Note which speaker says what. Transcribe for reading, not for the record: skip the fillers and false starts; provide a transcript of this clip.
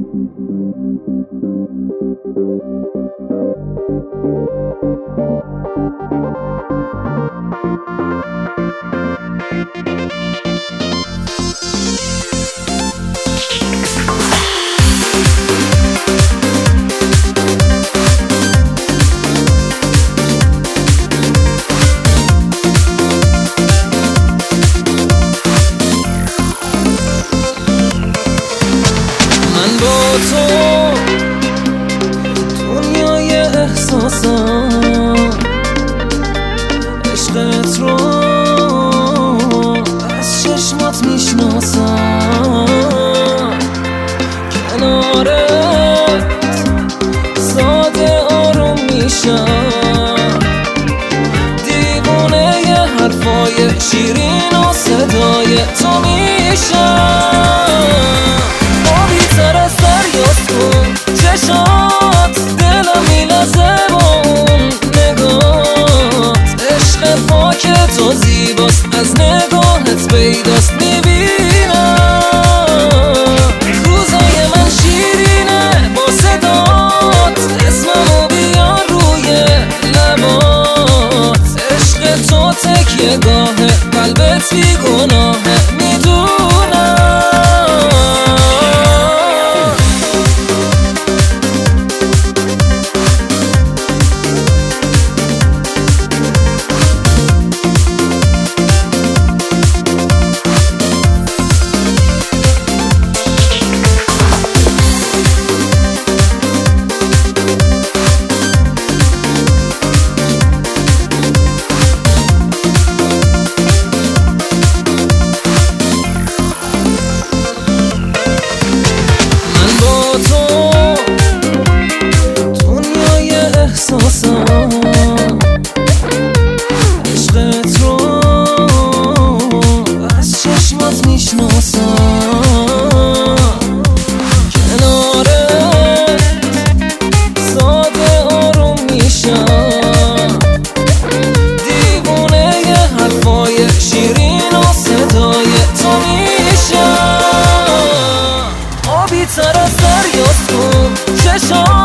Speaker 1: دنیای احساسم عشقت رو از چشمات میشناسم، کنارت ساده آروم میشم، دیوونه ی حرفای شیرین و صدای تو میشم. آبی تر از دریاست کن چشات، دلم میلرزه با اون نگات، عشق پاک تو زیباست از نگاهت پیداست میبینم. روزای من شیرینه با صدات، اسممو بیار روی لبات، عشق تو تکیه گاهه قلبت بی گناهه میدونم. عشقت رو از چشمات میشناسم، کنارت ساده آروم میشم، دیوونه ی حرفای شیرین و صدای تو میشم. آبی تر از دریاست کن چشات،